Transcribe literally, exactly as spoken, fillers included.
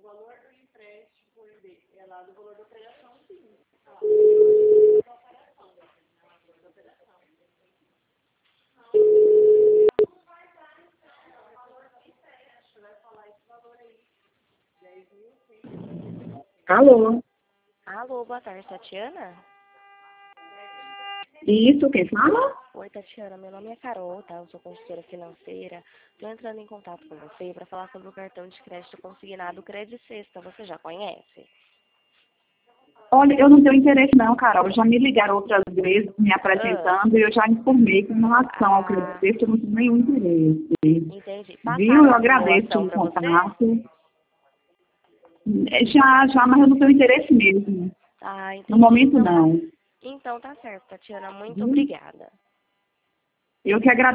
Alô? Alô, boa tarde, Tatiana? Isso, quem fala? Oi, Tatiana, meu nome é Carol, tá? Eu sou consultora financeira. Estou entrando em contato com você para falar sobre o cartão de crédito consignado Credit Sexta. Você já conhece? Olha, eu não tenho interesse não, Carol. Já me ligaram outras vezes me Ah, apresentando e eu já informei com relação ao ah, crédito, eu não tenho nenhum interesse. entendi. Viu? Eu Passaram a agradeço simulação o para você? contato. É, Já, já, mas eu não tenho interesse mesmo. Ah, No entendi. momento, Então tá, não. então tá certo, Tatiana. Muito Viu? obrigada. Eu que agradeço.